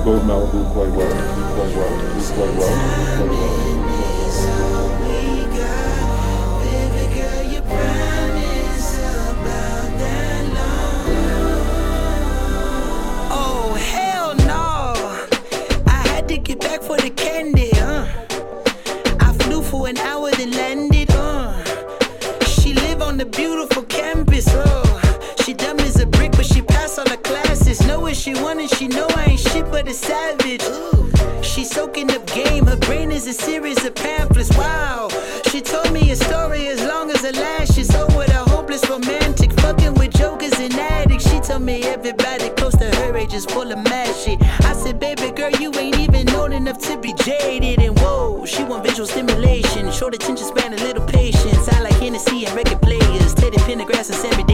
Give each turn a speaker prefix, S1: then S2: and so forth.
S1: Malibu quite well, quite well, quite well, quite well.
S2: Oh hell no! I had to get back for the candy, I flew for an hour then landed, She live on the beautiful campus, She dumb as a brick, but she passed all the classes. Know what she wanted, she know I ain't shit but a savage. She soaking up game, her brain is a series of pamphlets. Wow, she told me a story as long as her lashes. Oh, what a hopeless romantic, fucking with jokers and addicts. She told me everybody close to her age is full of mad shit. I said, baby girl, you ain't even old enough to be jaded. And whoa, she want visual stimulation, short attention span, a little patience. I like Hennessy and record players, Teddy Pendergrass and Sammy